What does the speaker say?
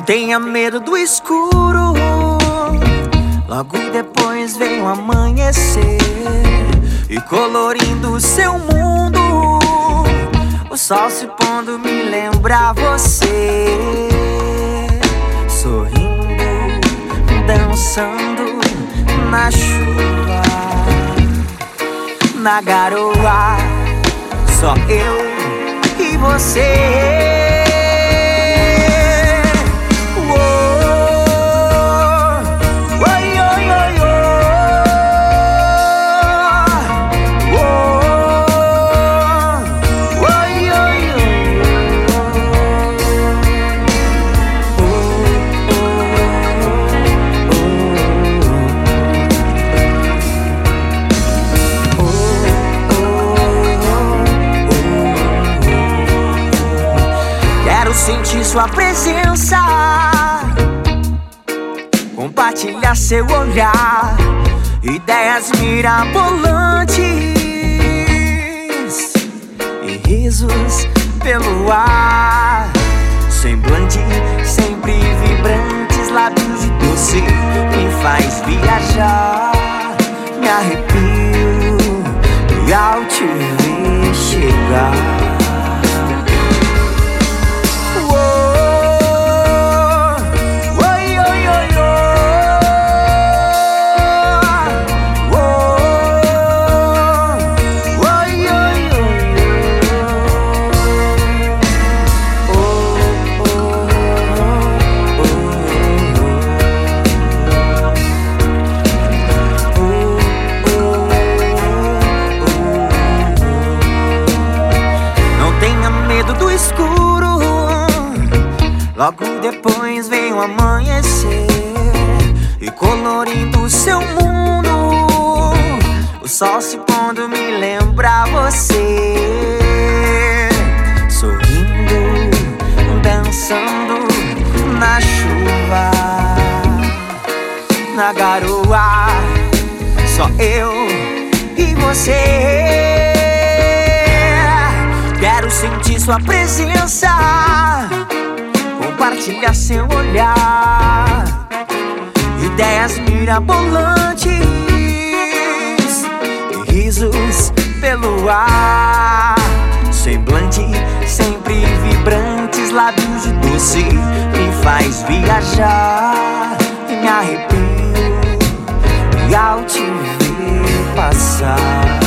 tenha medo do escuro, logo depois vem o amanhecer, e colorindo o seu mundo, o sol se pondo me lembra você. Sorrindo, dançando na chuva, na garoa, só eu e você. Sentir sua presença, compartilhar seu olhar, ideias mirabolantes e risos pelo ar. Semblante sempre vibrantes, lábios de doce me faz viajar. Me arrepio e ao te ver chegar, do escuro, logo depois vem o amanhecer, e colorindo o seu mundo, o sol se pondo me lembra você. Sorrindo, dançando na chuva, na garoa, só eu e você. Quero sentir sua presença, compartilhar seu olhar, ideias mirabolantes e risos pelo ar. Semblante sempre vibrantes, lábios de doce me faz viajar. E me arrepio e ao te ver passar,